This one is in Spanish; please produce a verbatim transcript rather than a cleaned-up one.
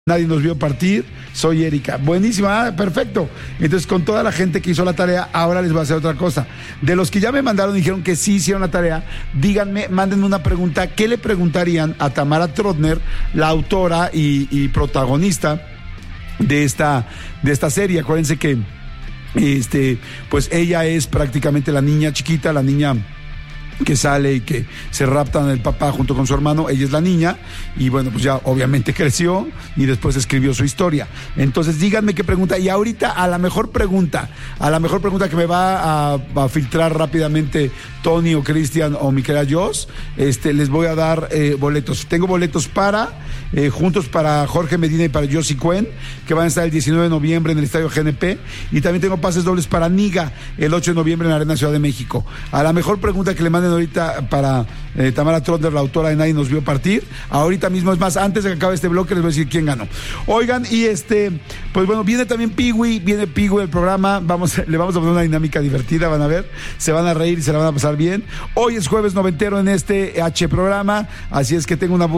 Nadie nos vio partir, soy Erika. Buenísima, ah, perfecto. Entonces, con toda la gente que hizo la tarea, ahora les voy a hacer otra cosa. De los que ya me mandaron y dijeron que sí hicieron la tarea, díganme, mándenme una pregunta. ¿Qué le preguntarían a Tamara Trotner, la autora y, y protagonista de esta, de esta serie? Acuérdense que este, pues ella es prácticamente la niña chiquita, la niña que sale y que se raptan el papá junto con su hermano. Ella es la niña y bueno, pues ya obviamente creció y después escribió su historia. Entonces díganme qué pregunta, y ahorita a la mejor pregunta, a la mejor pregunta que me va a, a filtrar rápidamente Tony o Cristian o mi querida Jos, este, les voy a dar eh, boletos. Tengo boletos para eh, Juntos para Jorge Medina y para Josie Cuen, que van a estar el diecinueve de noviembre en el Estadio G N P, y también tengo pases dobles para Niga el ocho de noviembre en la Arena Ciudad de México. A la mejor pregunta que le manden ahorita para eh, Tamara Trotner, la autora de Nadie nos vio partir, ahorita mismo, es más, antes de que acabe este bloque les voy a decir quién ganó. Oigan, y este, pues bueno, viene también Piwi, viene Piwi el programa, vamos, le vamos a poner una dinámica divertida, van a ver, se van a reír y se la van a pasar bien. Hoy es jueves noventero en este H programa, así es que tengo una